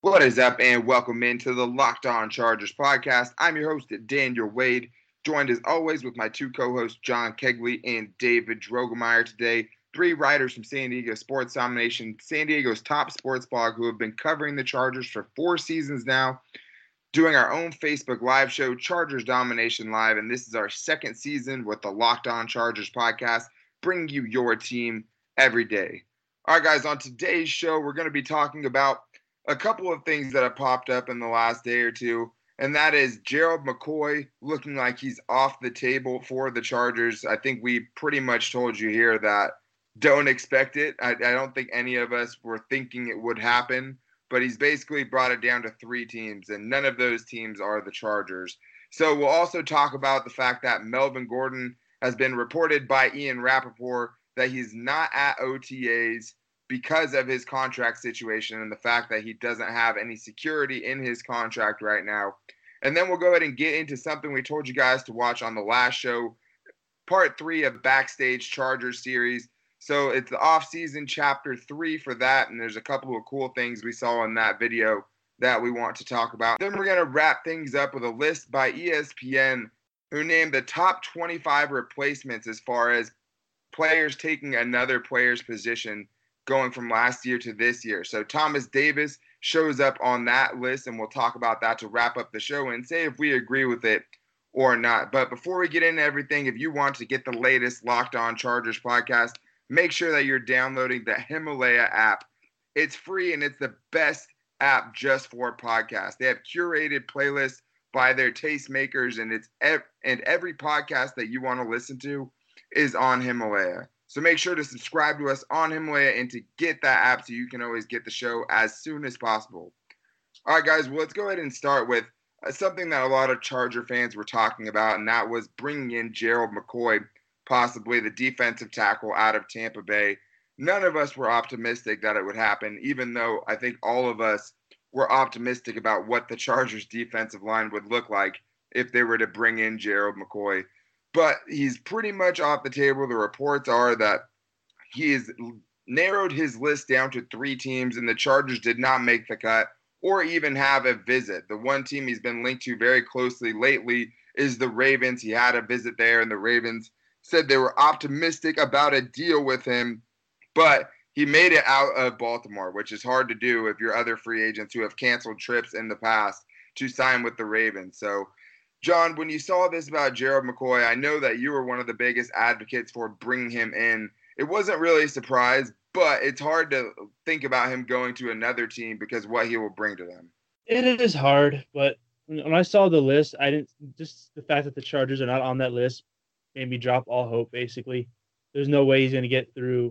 What is up, and welcome into the Locked On Chargers podcast. I'm your host, Daniel Wade, joined as always with my two co-hosts, John Kegley and David Drogemeyer today. Three writers from San Diego Sports Domination, San Diego's top sports blog, who have been covering the Chargers for 4 seasons now, doing our own Facebook live show, Chargers Domination Live, and this is our second season with the Locked On Chargers podcast, bringing you your team every day. All right, guys, on today's show, we're going to be talking about a couple of things that have popped up in the last day or two, and that is Gerald McCoy looking like he's off the table for the Chargers. I think we pretty much told you here that don't expect it. I don't think any of us were thinking it would happen, but he's basically brought it down to 3 teams, and none of those teams are the Chargers. So we'll also talk about the fact that Melvin Gordon has been reported by Ian Rappaport that he's not at OTAs because of his contract situation and the fact that he doesn't have any security in his contract right now. And then we'll go ahead and get into something we told you guys to watch on the last show, part 3 of Backstage Chargers series. So it's the off-season chapter 3 for that, and there's a couple of cool things we saw in that video that we want to talk about. Then we're going to wrap things up with a list by ESPN who named the top 25 replacements as far as players taking another player's position going from last year to this year. So Thomas Davis shows up on that list, and we'll talk about that to wrap up the show and say if we agree with it or not. But before we get into everything, if you want to get the latest Locked On Chargers podcast, make sure that you're downloading the Himalaya app. It's free, and it's the best app just for podcasts. They have curated playlists by their tastemakers, and every podcast that you want to listen to is on Himalaya. So make sure to subscribe to us on Himalaya and to get that app so you can always get the show as soon as possible. All right, guys, well, let's go ahead and start with something that a lot of Charger fans were talking about, and that was bringing in Gerald McCoy, possibly the defensive tackle out of Tampa Bay. None of us were optimistic that it would happen, even though I think all of us were optimistic about what the Chargers defensive line would look like if they were to bring in Gerald McCoy. But he's pretty much off the table. The reports are that he has narrowed his list down to 3 teams, and the Chargers did not make the cut or even have a visit. The one team he's been linked to very closely lately is the Ravens. He had a visit there, and the Ravens said they were optimistic about a deal with him, but he made it out of Baltimore, which is hard to do if you're other free agents who have canceled trips in the past to sign with the Ravens. So, John, when you saw this about Gerald McCoy, I know that you were one of the biggest advocates for bringing him in. It wasn't really a surprise, but it's hard to think about him going to another team because what he will bring to them. It is hard, but when I saw the list, I didn't just the fact that the Chargers are not on that list made me drop all hope, basically. There's no way he's going to get through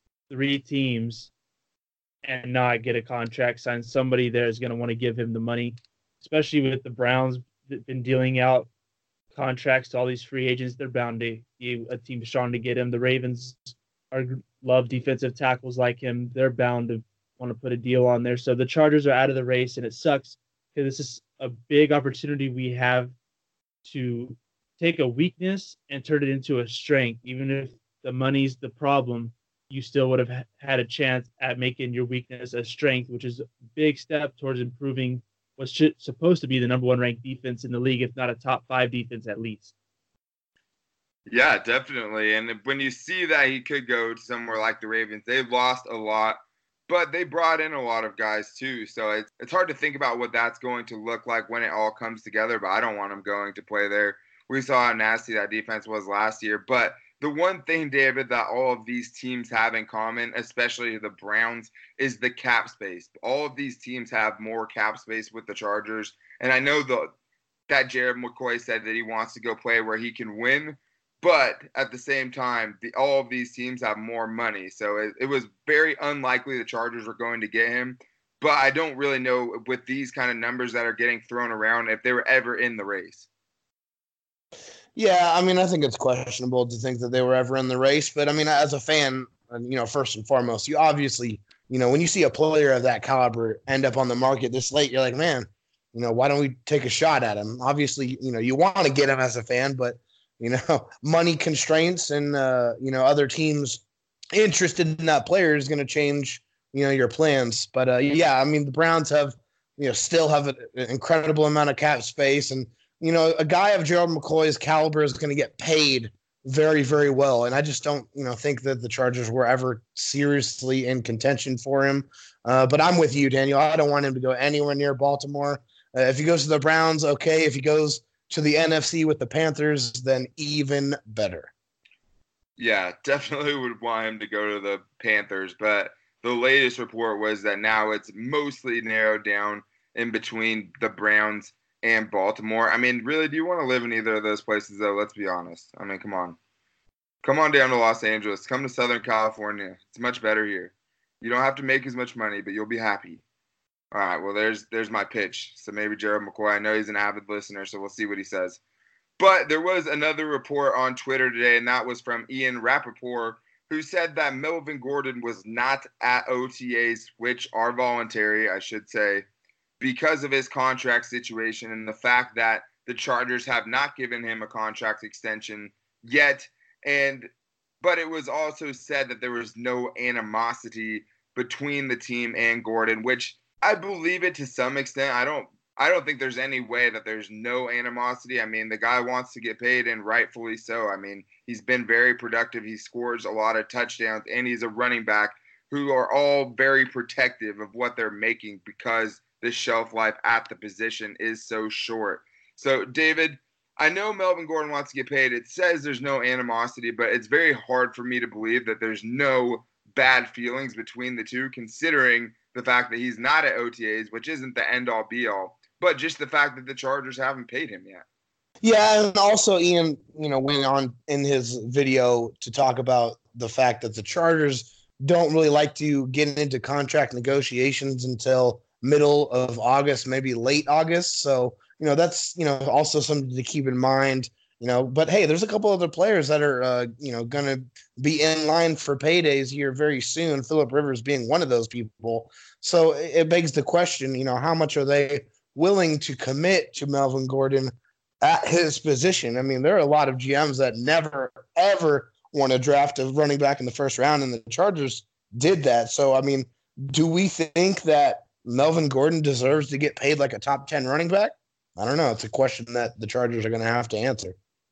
3 teams and not get a contract signed. Somebody there is going to want to give him the money, especially with the Browns been dealing out contracts to all these free agents. They're bound to be a team trying to get him. The Ravens love defensive tackles like him. They're bound to want to put a deal on there. So the Chargers are out of the race, and it sucks because this is a big opportunity we have to take a weakness and turn it into a strength. Even if the money's the problem, you still would have had a chance at making your weakness a strength, which is a big step towards improving what's supposed to be the number 1 ranked defense in the league, if not a top 5 defense at least. Yeah, definitely. And when you see that he could go to somewhere like the Ravens, they've lost a lot, but they brought in a lot of guys too. So it's hard to think about what that's going to look like when it all comes together, but I don't want him going to play there. We saw how nasty that defense was last year. But the one thing, David, that all of these teams have in common, especially the Browns, is the cap space. All of these teams have more cap space with the Chargers. And I know that Gerald McCoy said that he wants to go play where he can win. But at the same time, all of these teams have more money. So it was very unlikely the Chargers were going to get him. But I don't really know with these kind of numbers that are getting thrown around if they were ever in the race. Yeah, I mean, I think it's questionable to think that they were ever in the race. But, I mean, as a fan, first and foremost, you obviously, when you see a player of that caliber end up on the market this late, you're like, man, why don't we take a shot at him? Obviously, you want to get him as a fan, but, money constraints and, other teams interested in that player is going to change, your plans. But, yeah, I mean, the Browns have still have an incredible amount of cap space. And, a guy of Gerald McCoy's caliber is going to get paid very, very well. And I just don't, think that the Chargers were ever seriously in contention for him. But I'm with you, Daniel. I don't want him to go anywhere near Baltimore. If he goes to the Browns, okay. If he goes to the NFC with the Panthers, then even better. Yeah, definitely would want him to go to the Panthers. But the latest report was that now it's mostly narrowed down in between the Browns and Baltimore. I mean, really, do you want to live in either of those places, though? Let's be honest. I mean, come on. Come on down to Los Angeles. Come to Southern California. It's much better here. You don't have to make as much money, but you'll be happy. All right, well, there's my pitch. So maybe Gerald McCoy. I know he's an avid listener, so we'll see what he says. But there was another report on Twitter today, and that was from Ian Rappaport, who said that Melvin Gordon was not at OTAs, which are voluntary, I should say, because of his contract situation and the fact that the Chargers have not given him a contract extension yet. But it was also said that there was no animosity between the team and Gordon, which I believe it to some extent. I don't think there's any way that there's no animosity. I mean, the guy wants to get paid, and rightfully so. I mean, he's been very productive. He scores a lot of touchdowns, and he's a running back who are all very protective of what they're making because the shelf life at the position is so short. So, David, I know Melvin Gordon wants to get paid. It says there's no animosity, but it's very hard for me to believe that there's no bad feelings between the two, considering the fact that he's not at OTAs, which isn't the end-all, be-all, but just the fact that the Chargers haven't paid him yet. Yeah, and also Ian, went on in his video to talk about the fact that the Chargers don't really like to get into contract negotiations until middle of August, maybe late August. So, that's, also something to keep in mind, but hey, there's a couple other players that are, going to be in line for paydays here very soon. Phillip Rivers being one of those people. So it begs the question, how much are they willing to commit to Melvin Gordon at his position? I mean, there are a lot of GMs that never, ever want to draft a running back in the first round, and the Chargers did that. So, I mean, do we think that Melvin Gordon deserves to get paid like a top 10 running back? I don't know. It's a question that the Chargers are going to have to answer.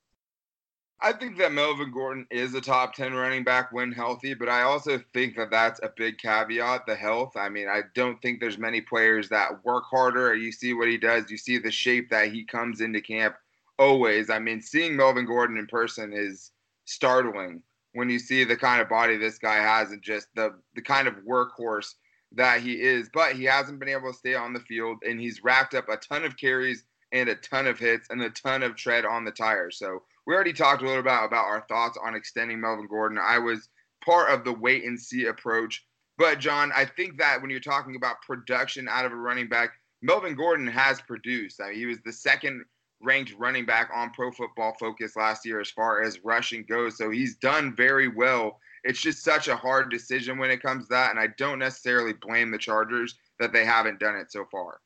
I think that Melvin Gordon is a top 10 running back when healthy, but I also think that that's a big caveat, the health. I mean, I don't think there's many players that work harder. You see what he does. You see the shape that he comes into camp always. I mean, seeing Melvin Gordon in person is startling when you see the kind of body this guy has and just the kind of workhorse that he is. But he hasn't been able to stay on the field, and he's racked up a ton of carries and a ton of hits and a ton of tread on the tires. So we already talked a little about our thoughts on extending Melvin Gordon. I was part of the wait and see approach. But, John, I think that when you're talking about production out of a running back, Melvin Gordon has produced. I mean, he was the second-ranked running back on Pro Football Focus last year as far as rushing goes. So he's done very well. It's just such a hard decision when it comes to that, and I don't necessarily blame the Chargers that they haven't done it so far.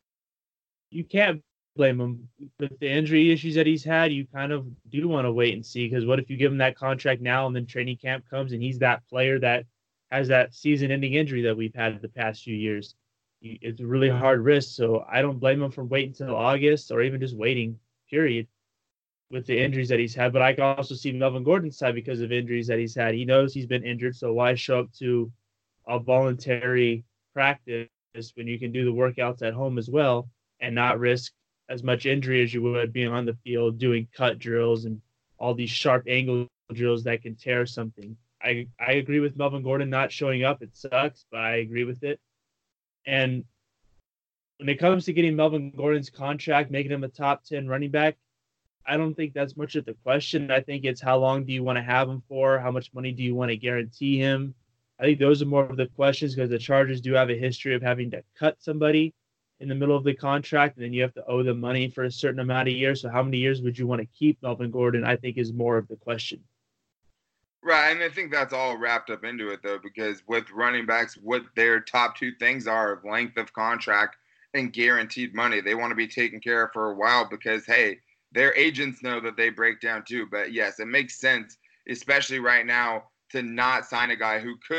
You can't blame him with the injury issues that he's had. You kind of do want to wait and see, because what if you give him that contract now and then training camp comes and he's that player that has that season-ending injury that we've had the past few years? It's a really hard risk, so I don't blame him for waiting until August or even just waiting, period, with the injuries that he's had. But I can also see Melvin Gordon's side because of injuries that he's had. He knows he's been injured, so why show up to a voluntary practice when you can do the workouts at home as well and not risk as much injury as you would being on the field doing cut drills and all these sharp angle drills that can tear something. I agree with Melvin Gordon not showing up. It sucks, but I agree with it. And when it comes to getting Melvin Gordon's contract, making him a top 10 running back, I don't think that's much of the question. I think it's how long do you want to have him for? How much money do you want to guarantee him? I think those are more of the questions, because the Chargers do have a history of having to cut somebody in the middle of the contract, and then you have to owe them money for a certain amount of years. So how many years would you want to keep Melvin Gordon, I think, is more of the question. Right, and I think that's all wrapped up into it, though, because with running backs, what their top two things are of length of contract and guaranteed money. They want to be taken care of for a while because, hey, their agents know that they break down too. But, yes, it makes sense, especially right now, to not sign a guy who could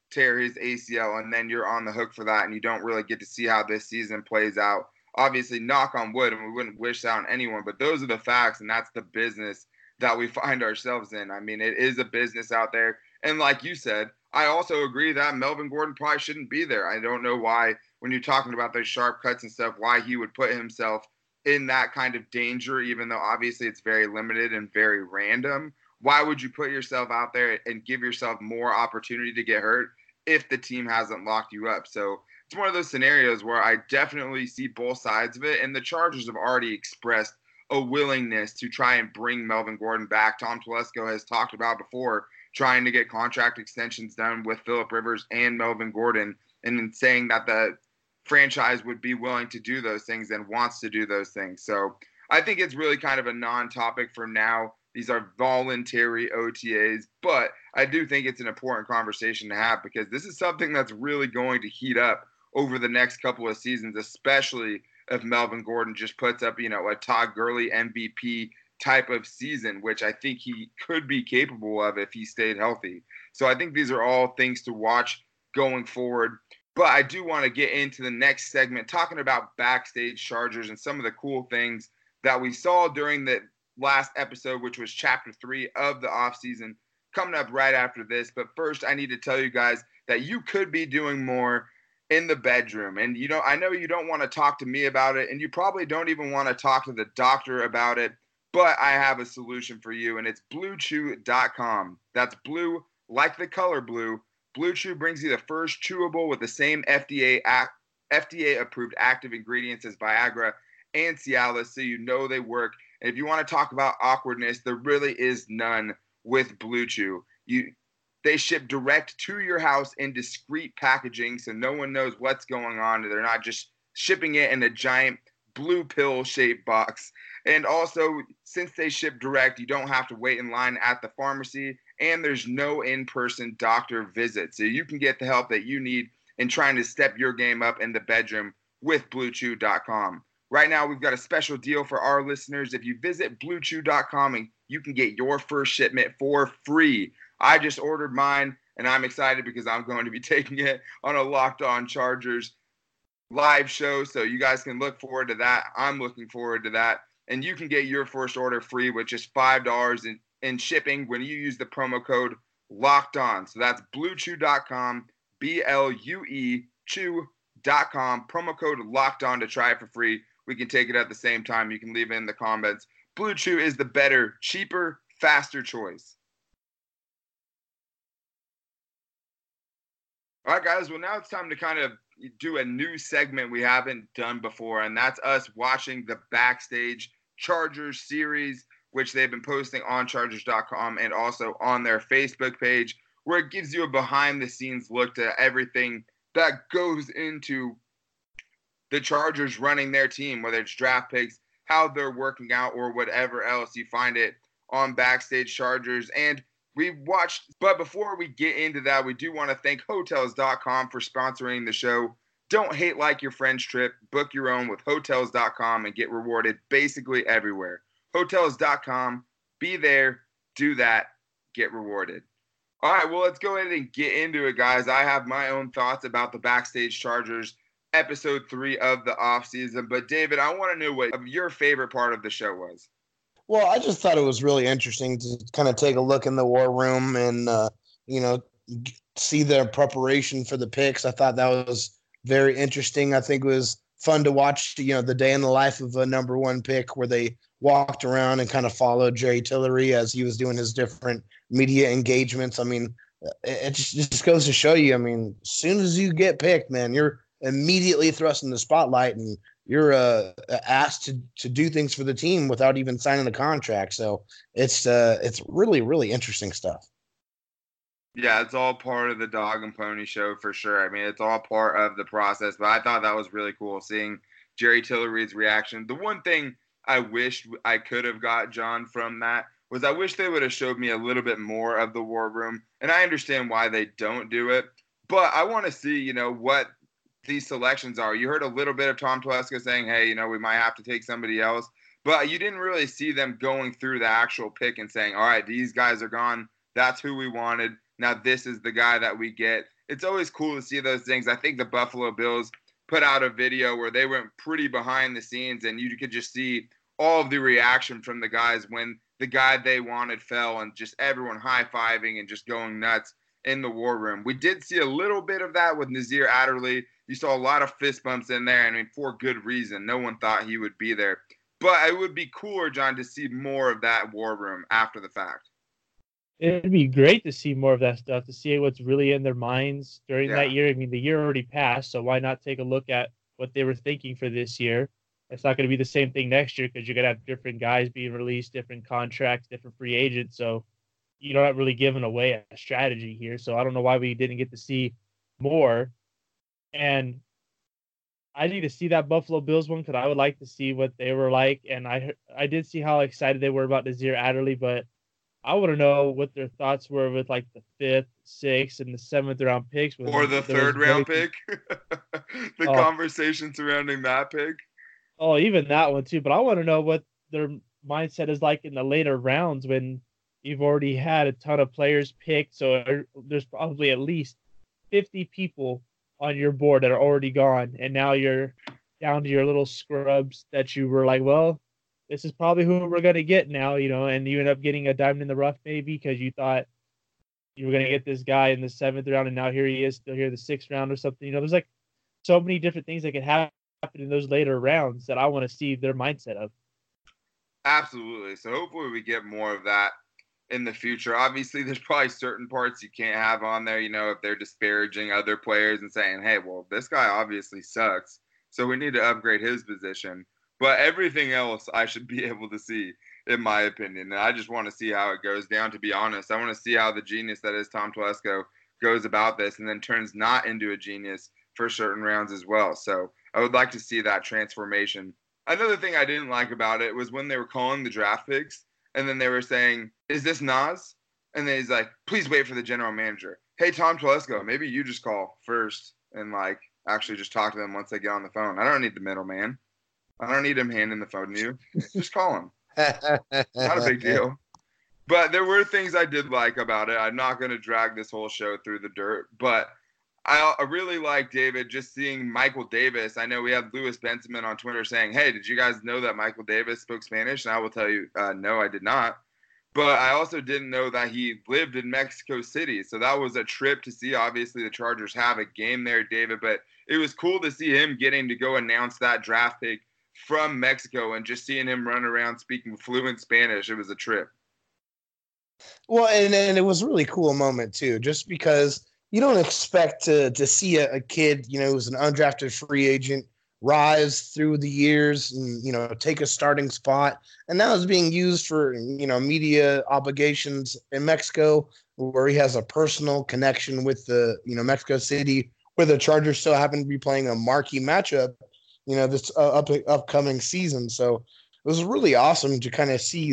tear his ACL, and then you're on the hook for that, and you don't really get to see how this season plays out. Obviously, knock on wood, and we wouldn't wish that on anyone, but those are the facts, and that's the business that we find ourselves in. I mean, it is a business out there. And like you said, I also agree that Melvin Gordon probably shouldn't be there. I don't know why, when you're talking about those sharp cuts and stuff, why he would put himself in that kind of danger, even though obviously it's very limited and very random. Why would you put yourself out there and give yourself more opportunity to get hurt if the team hasn't locked you up? So it's one of those scenarios where I definitely see both sides of it, and the Chargers have already expressed a willingness to try and bring Melvin Gordon back. Tom Telesco has talked about before trying to get contract extensions done with Phillip Rivers and Melvin Gordon, and in saying that the franchise would be willing to do those things and wants to do those things. So I think it's really kind of a non-topic for now. These are voluntary OTAs, but I do think it's an important conversation to have because this is something that's really going to heat up over the next couple of seasons, especially if Melvin Gordon just puts up, a Todd Gurley MVP type of season, which I think he could be capable of if he stayed healthy. So I think these are all things to watch going forward. But I do want to get into the next segment, talking about backstage Chargers and some of the cool things that we saw during the last episode, which was chapter 3 of the offseason, coming up right after this. But first, I need to tell you guys that you could be doing more in the bedroom. And, I know you don't want to talk to me about it, and you probably don't even want to talk to the doctor about it, but I have a solution for you, and it's BlueChew.com. That's blue like the color blue. Blue Chew brings you the first chewable with the same FDA-approved active ingredients as Viagra and Cialis, so you know they work. And if you want to talk about awkwardness, there really is none with Blue Chew. They ship direct to your house in discreet packaging, so no one knows what's going on. They're not just shipping it in a giant blue pill-shaped box. And also, since they ship direct, you don't have to wait in line at the pharmacy, and there's no in-person doctor visit. So you can get the help that you need in trying to step your game up in the bedroom with BlueChew.com. Right now, we've got a special deal for our listeners. If you visit BlueChew.com, and you can get your first shipment for free. I just ordered mine, and I'm excited because I'm going to be taking it on a Locked On Chargers live show, so you guys can look forward to that. I'm looking forward to that. And you can get your first order free with just $5 in shipping when you use the promo code Locked On. So that's BlueChew.com, BLUE Chew.com, promo code Locked On to try it for free. We can take it at the same time. You can leave it in the comments. Blue Chew is the better, cheaper, faster choice. All right, guys. Well, now it's time to kind of do a new segment we haven't done before, and that's us watching the Backstage Chargers series, which they've been posting on Chargers.com and also on their Facebook page, where it gives you a behind-the-scenes look to everything that goes into the Chargers running their team, whether it's draft picks, how they're working out, or whatever else. You find it on Backstage Chargers. And we watched, but before we get into that, we do want to thank Hotels.com for sponsoring the show. Don't hate like your friend's trip. Book your own with Hotels.com and get rewarded basically everywhere. Hotels.com, be there, do that, get rewarded. All right, well, let's go ahead and get into it, guys. I have my own thoughts about the Backstage Chargers episode 3 of the offseason. But, David, I want to know what your favorite part of the show was. Well, I just thought it was really interesting to kind of take a look in the war room and, see their preparation for the picks. I thought that was very interesting. I think it was fun to watch, the day in the life of a number 1 pick where they walked around and kind of followed Jerry Tillery as he was doing his different media engagements. I mean, it just goes to show you, as soon as you get picked, man, you're immediately thrust in the spotlight and you're asked to do things for the team without even signing the contract. So it's really, really interesting stuff. Yeah, it's all part of the dog and pony show for sure. It's all part of the process, but I thought that was really cool seeing Jerry Tillery's reaction. The one thing I wish I could have got, John, from that was I wish they would have showed me a little bit more of the war room, and I understand why they don't do it, but I want to see, what these selections are. You heard a little bit of Tom Telesco saying, hey, we might have to take somebody else, but you didn't really see them going through the actual pick and saying, all right, these guys are gone. That's who we wanted. Now this is the guy that we get. it's always cool to see those things. I think the Buffalo Bills put out a video where they went pretty behind the scenes, and you could just see all of the reaction from the guys when the guy they wanted fell, and just everyone high-fiving and just going nuts in the war room. We did see a little bit of that with Nasir Adderley. You saw a lot of fist bumps in there, and I mean, for good reason. No one thought he would be there. But it would be cooler, John, to see more of that war room after the fact. It'd be great to see more of that stuff, to see what's really in their minds during that year. I mean, the year already passed, so why not take a look at what they were thinking for this year? It's not going to be the same thing next year because you're going to have different guys being released, different contracts, different free agents. So you're not really giving away a strategy here. So I don't know why we didn't get to see more. And I need to see that Buffalo Bills one because I would like to see what they were like. And I did see how excited they were about Nasir Adderley, but I want to know what their thoughts were with like the 5th, 6th, and the 7th round picks. Or the 3rd round pick. The conversation surrounding that pick. Oh, even that one too. But I want to know what their mindset is like in the later rounds when you've already had a ton of players picked. So there's probably at least 50 people on your board that are already gone. And now you're down to your little scrubs that you were like, well, this is probably who we're going to get now, and you end up getting a diamond in the rough maybe because you thought you were going to get this guy in the 7th round, and now here he is still here the 6th round or something. There's like so many different things that could happen in those later rounds that I want to see their mindset of. Absolutely. So hopefully we get more of that in the future. Obviously, there's probably certain parts you can't have on there, if they're disparaging other players and saying, hey, well, this guy obviously sucks, so we need to upgrade his position. But everything else I should be able to see, in my opinion. And I just want to see how it goes down, to be honest. I want to see how the genius that is Tom Telesco goes about this and then turns not into a genius for certain rounds as well. So I would like to see that transformation. Another thing I didn't like about it was when they were calling the draft picks, and then they were saying, is this Nas? And then he's like, please wait for the general manager. Hey, Tom Telesco, maybe you just call first and, actually just talk to them once they get on the phone. I don't need the middleman. I don't need him handing the phone to you. Just call him. Not a big deal. But there were things I did like about it. I'm not going to drag this whole show through the dirt. But I really like, David, just seeing Michael Davis. I know we have Louis Benjamin on Twitter saying, hey, did you guys know that Michael Davis spoke Spanish? And I will tell you, no, I did not. But I also didn't know that he lived in Mexico City. So that was a trip to see. Obviously, the Chargers have a game there, David. But it was cool to see him getting to go announce that draft pick from Mexico and just seeing him run around speaking fluent Spanish. It was a trip. Well, and it was a really cool moment too, just because you don't expect to see a kid, who's an undrafted free agent rise through the years and, take a starting spot. And now is being used for, media obligations in Mexico, where he has a personal connection with the, Mexico City, where the Chargers still happen to be playing a marquee matchup, this upcoming season. So it was really awesome to kind of see,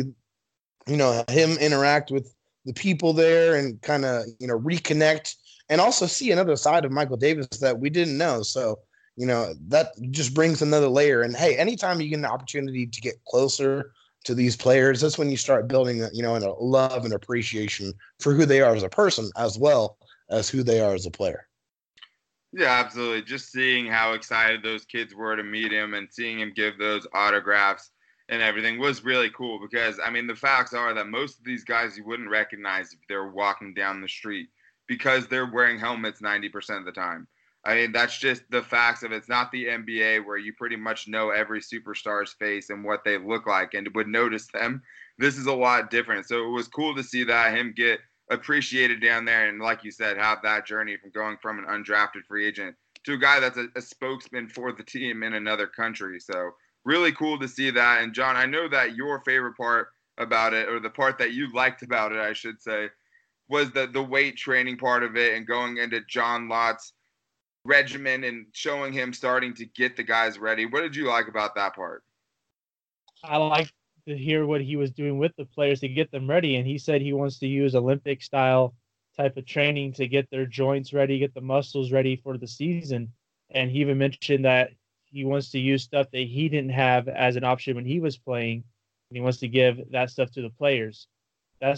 him interact with the people there and kind of, reconnect and also see another side of Michael Davis that we didn't know. So, that just brings another layer. And hey, anytime you get an opportunity to get closer to these players, that's when you start building, a love and appreciation for who they are as a person, as well as who they are as a player. Yeah, absolutely. Just seeing how excited those kids were to meet him and seeing him give those autographs and everything was really cool because, the facts are that most of these guys you wouldn't recognize if they're walking down the street because they're wearing helmets 90% of the time. That's just the facts of it. It's not the NBA where you pretty much know every superstar's face and what they look like and would notice them. This is a lot different. So it was cool to see that, him get appreciated down there and, like you said, have that journey from going from an undrafted free agent to a guy that's a spokesman for the team in another country. So really cool to see that. And John, I know that your favorite part about it, or the part that you liked about it, I should say, was the weight training part of it and going into John Lott's regimen and showing him starting to get the guys ready. What did you like about that part? I like to hear what he was doing with the players to get them ready. And he said he wants to use Olympic style type of training to get their joints ready, get the muscles ready for the season. And he even mentioned that he wants to use stuff that he didn't have as an option when he was playing. And he wants to give that stuff to the players. That's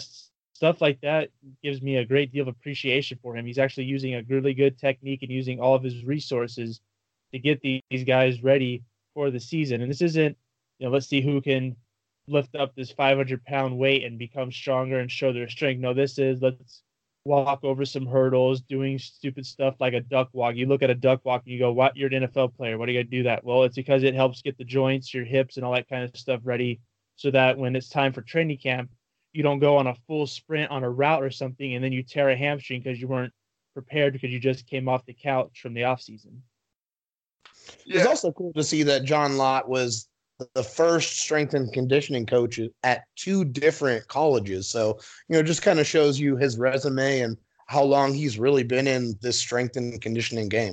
stuff like that gives me a great deal of appreciation for him. He's actually using a really good technique and using all of his resources to get these guys ready for the season. And this isn't, let's see who can lift up this 500-pound weight and become stronger and show their strength. No, this is let's walk over some hurdles, doing stupid stuff like a duck walk. You look at a duck walk and you go, "What? You're an NFL player. What are you going to do that?" Well, it's because it helps get the joints, your hips, and all that kind of stuff ready so that when it's time for training camp, you don't go on a full sprint on a route or something and then you tear a hamstring because you weren't prepared because you just came off the couch from the off season. Yeah. It's also cool to see that John Lott was the first strength and conditioning coach at 2 different colleges. So, just kind of shows you his resume and how long he's really been in this strength and conditioning game.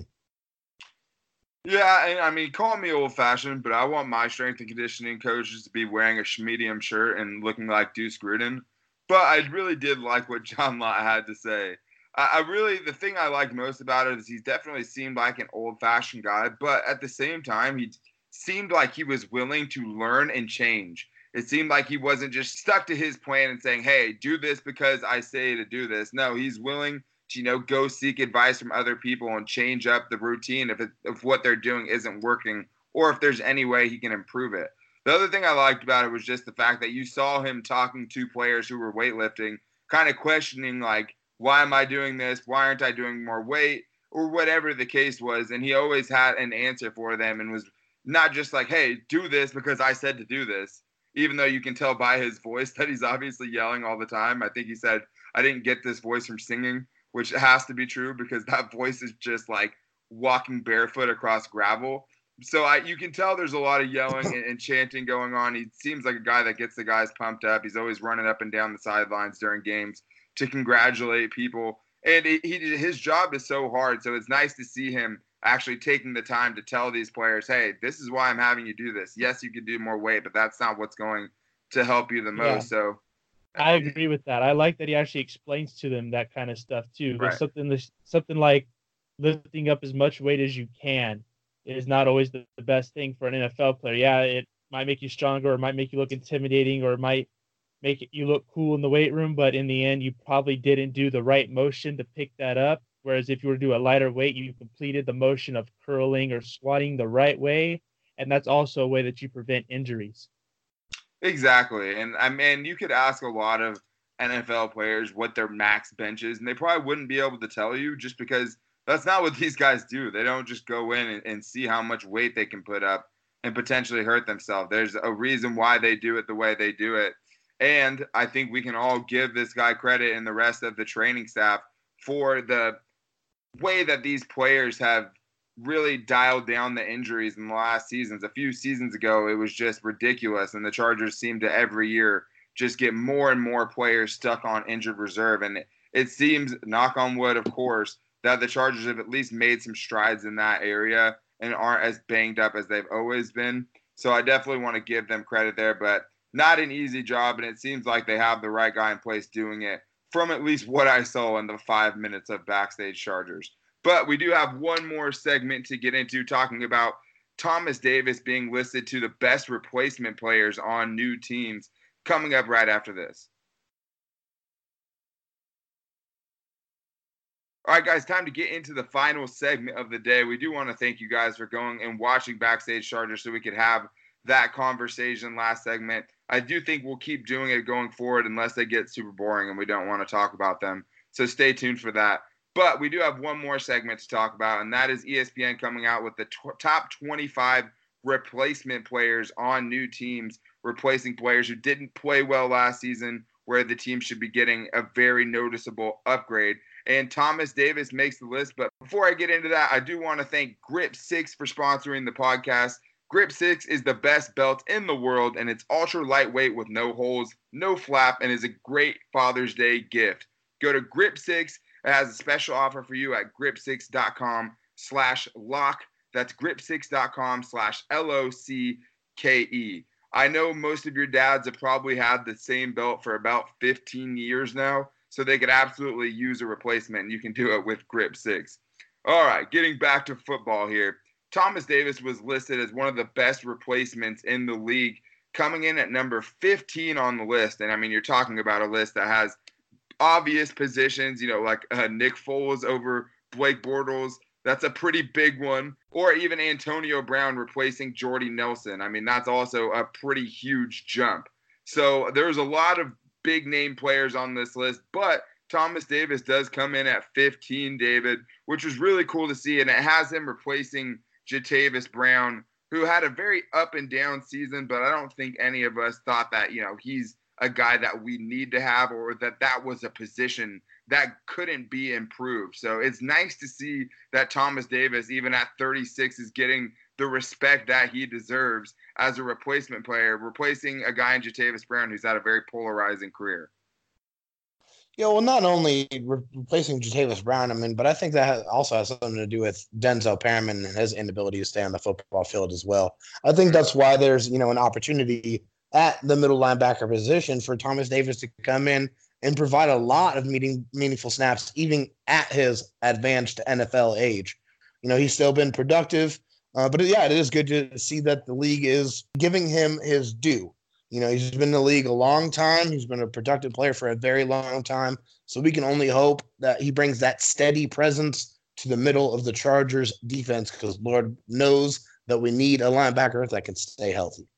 Yeah, and I mean, call me old-fashioned, but I want my strength and conditioning coaches to be wearing a Schmedium shirt and looking like Deuce Gruden. But I really did like what John Lott had to say. The thing I liked most about it is he definitely seemed like an old-fashioned guy, but at the same time, he seemed like he was willing to learn and change. It seemed like he wasn't just stuck to his plan and saying, "Hey, do this because I say to do this." No, he's willing to, go seek advice from other people and change up the routine if what they're doing isn't working or if there's any way he can improve it. The other thing I liked about it was just the fact that you saw him talking to players who were weightlifting, kind of questioning like, why am I doing this? Why aren't I doing more weight? Or whatever the case was. And he always had an answer for them and was not just like, "Hey, do this because I said to do this," even though you can tell by his voice that he's obviously yelling all the time. I think he said, "I didn't get this voice from singing," which has to be true because that voice is just like walking barefoot across gravel. So you can tell there's a lot of yelling and chanting going on. He seems like a guy that gets the guys pumped up. He's always running up and down the sidelines during games to congratulate people. And his job is so hard. So it's nice to see him actually taking the time to tell these players, "Hey, this is why I'm having you do this. Yes, you can do more weight, but that's not what's going to help you the most." Yeah. So I agree with that. I like that he actually explains to them that kind of stuff too. Right. There's something like lifting up as much weight as you can is not always the best thing for an NFL player. Yeah, it might make you stronger, or it might make you look intimidating, or it might make you look cool in the weight room, but in the end, you probably didn't do the right motion to pick that up. Whereas if you were to do a lighter weight, you completed the motion of curling or squatting the right way, and that's also a way that you prevent injuries. Exactly. And I mean, you could ask a lot of NFL players what their max bench is, and they probably wouldn't be able to tell you just because that's not what these guys do. They don't just go in and see how much weight they can put up and potentially hurt themselves. There's a reason why they do it the way they do it. And I think we can all give this guy credit and the rest of the training staff for the way that these players have really dialed down the injuries in the last seasons. A few seasons ago, it was just ridiculous, and the Chargers seem to every year just get more and more players stuck on injured reserve. And it seems, knock on wood, of course, that the Chargers have at least made some strides in that area and aren't as banged up as they've always been. So I definitely want to give them credit there, but not an easy job, and it seems like they have the right guy in place doing it from at least what I saw in the 5 minutes of Backstage Chargers. But we do have one more segment to get into, talking about Thomas Davis being listed to the best replacement players on new teams, coming up right after this. All right, guys, time to get into the final segment of the day. We do want to thank you guys for going and watching Backstage Chargers so we could have that conversation last segment. I do think we'll keep doing it going forward unless they get super boring and we don't want to talk about them. So stay tuned for that. But we do have one more segment to talk about, and that is ESPN coming out with the top 25 replacement players on new teams, replacing players who didn't play well last season, where the team should be getting a very noticeable upgrade. And Thomas Davis makes the list. But before I get into that, I do want to thank Grip 6 for sponsoring the podcast. Grip 6 is the best belt in the world, and it's ultra lightweight with no holes, no flap, and is a great Father's Day gift. Go to Grip 6. It has a special offer for you at grip6.com/lock. That's grip6.com/LOCKE. I know most of your dads have probably had the same belt for about 15 years now, so they could absolutely use a replacement, and you can do it with Grip 6. All right, getting back to football here. Thomas Davis was listed as one of the best replacements in the league, coming in at number 15 on the list. And, I mean, you're talking about a list that has obvious positions, like Nick Foles over Blake Bortles. That's a pretty big one. Or even Antonio Brown replacing Jordy Nelson. I mean, that's also a pretty huge jump. So there's a lot of big name players on this list, but Thomas Davis does come in at 15, David, which was really cool to see. And it has him replacing Jatavis Brown, who had a very up and down season, but I don't think any of us thought that, he's a guy that we need to have, or that was a position that couldn't be improved. So it's nice to see that Thomas Davis, even at 36, is getting the respect that he deserves as a replacement player, replacing a guy in Jatavis Brown who's had a very polarizing career. Yeah, well, not only replacing Jatavis Brown, but I think that also has something to do with Denzel Perryman and his inability to stay on the football field as well. I think that's why there's, an opportunity at the middle linebacker position for Thomas Davis to come in and provide a lot of meaningful snaps, even at his advanced NFL age. He's still been productive, but yeah, it is good to see that the league is giving him his due. He's been in the league a long time. He's been a productive player for a very long time. So we can only hope that he brings that steady presence to the middle of the Chargers defense, because Lord knows that we need a linebacker that can stay healthy.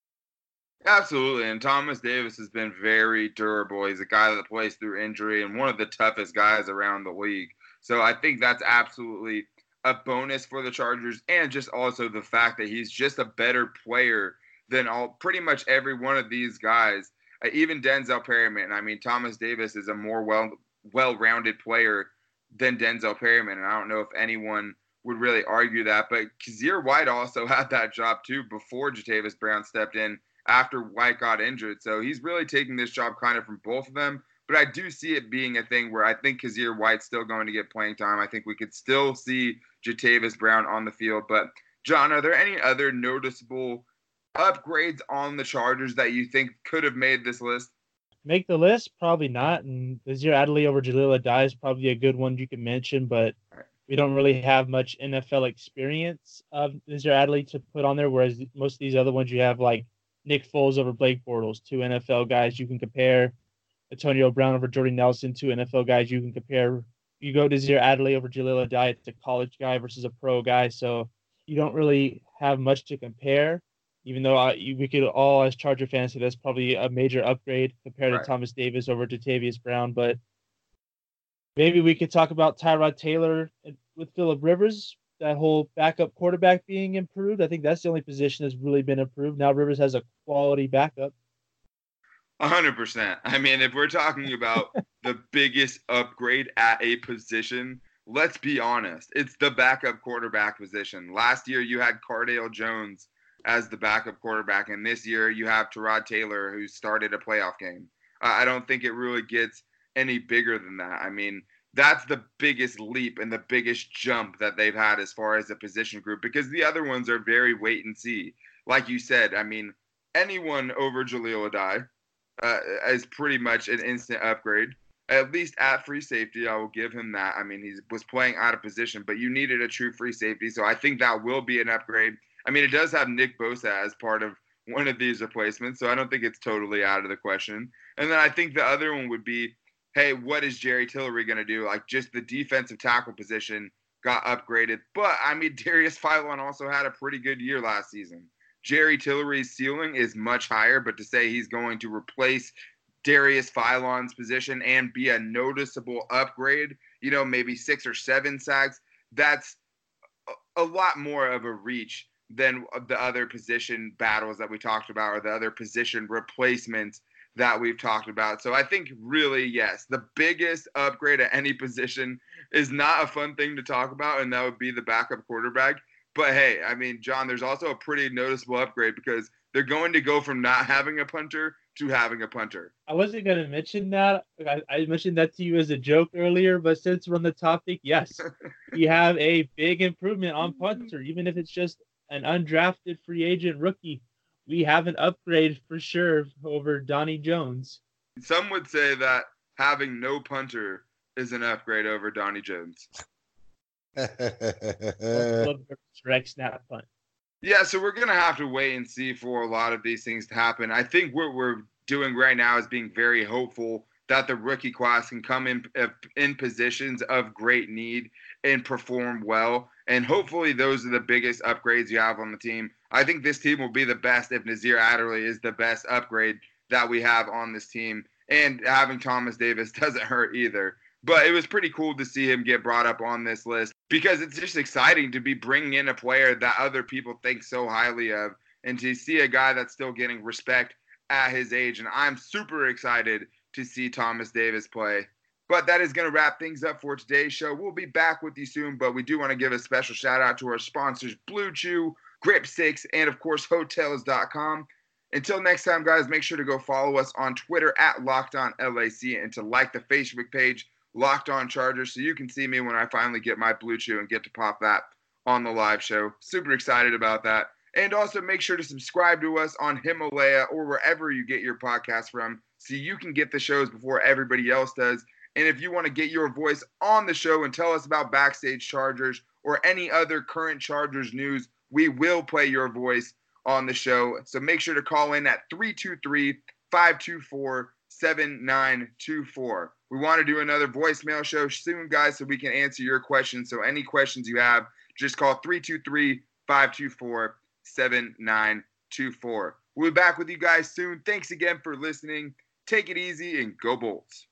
Absolutely. And Thomas Davis has been very durable. He's a guy that plays through injury and one of the toughest guys around the league. So I think that's absolutely a bonus for the Chargers, and just also the fact that he's just a better player than pretty much every one of these guys. Even Denzel Perryman. I mean, Thomas Davis is a more well-rounded player than Denzel Perryman, and I don't know if anyone would really argue that. But Kyzir White also had that job too before Jatavis Brown stepped in after White got injured. So he's really taking this job kind of from both of them. But I do see it being a thing where I think Kyzir White's still going to get playing time. I think we could still see Jatavis Brown on the field. But, John, are there any other noticeable upgrades on the Chargers that you think could have made this list? Make the list? Probably not. And Azir Adley over Jaleel Addae is probably a good one you can mention, but we don't really have much NFL experience of Azir Adley to put on there, whereas most of these other ones you have, like Nick Foles over Blake Bortles, two NFL guys you can compare. Antonio Brown over Jordy Nelson, two NFL guys you can compare. You go to Azir Adley over Jaleel Addae, it's a college guy versus a pro guy, so you don't really have much to compare, even though we could all, as Charger fans, say that's probably a major upgrade compared to Thomas Davis over Jatavius Brown. But maybe we could talk about Tyrod Taylor with Phillip Rivers, that whole backup quarterback being improved. I think that's the only position that's really been improved. Now Rivers has a quality backup. 100%. I mean, if we're talking about the biggest upgrade at a position, let's be honest. It's the backup quarterback position. Last year, you had Cardale Jones as the backup quarterback, and this year you have Tyrod Taylor, who started a playoff game. I don't think it really gets any bigger than that. I mean, that's the biggest leap and the biggest jump that they've had as far as a position group, because the other ones are very wait and see. Like you said, I mean, anyone over Jaleel Addae is pretty much an instant upgrade. At least at free safety, I will give him that. I mean, he was playing out of position, but you needed a true free safety, so I think that will be an upgrade. I mean, it does have Nick Bosa as part of one of these replacements, so I don't think it's totally out of the question. And then I think the other one would be, hey, what is Jerry Tillery going to do? Like, just the defensive tackle position got upgraded. But, I mean, Darius Philon also had a pretty good year last season. Jerry Tillery's ceiling is much higher, but to say he's going to replace Darius Philon's position and be a noticeable upgrade, maybe 6 or 7 sacks, that's a lot more of a reach than the other position battles that we talked about, or the other position replacements that we've talked about. So I think really, yes, the biggest upgrade at any position is not a fun thing to talk about, and that would be the backup quarterback. But hey, I mean, John, there's also a pretty noticeable upgrade, because they're going to go from not having a punter to having a punter. I wasn't going to mention that. I mentioned that to you as a joke earlier, but since we're on the topic, yes, you have a big improvement on punter, even if it's just an undrafted free agent rookie. We have an upgrade for sure over Donnie Jones. Some would say that having no punter is an upgrade over Donnie Jones. Direct snap punt. Yeah, so we're going to have to wait and see for a lot of these things to happen. I think what we're doing right now is being very hopeful that the rookie class can come in positions of great need and perform well. And hopefully those are the biggest upgrades you have on the team. I think this team will be the best if Nasir Adderley is the best upgrade that we have on this team. And having Thomas Davis doesn't hurt either. But it was pretty cool to see him get brought up on this list because it's just exciting to be bringing in a player that other people think so highly of and to see a guy that's still getting respect at his age. And I'm super excited to see Thomas Davis play. But that is going to wrap things up for today's show. We'll be back with you soon, but we do want to give a special shout out to our sponsors, Blue Chew, Grip 6, and of course, Hotels.com. Until next time, guys, make sure to go follow us on Twitter at LockedOnLAC and to like the Facebook page, Locked On Chargers, so you can see me when I finally get my Blue Chew and get to pop that on the live show. Super excited about that. And also make sure to subscribe to us on Himalaya or wherever you get your podcast from so you can get the shows before everybody else does. And if you want to get your voice on the show and tell us about Backstage Chargers or any other current Chargers news, we will play your voice on the show. So make sure to call in at 323-524-7924. We want to do another voicemail show soon, guys, so we can answer your questions. So any questions you have, just call 323-524-7924. We'll be back with you guys soon. Thanks again for listening. Take it easy and go Bolts.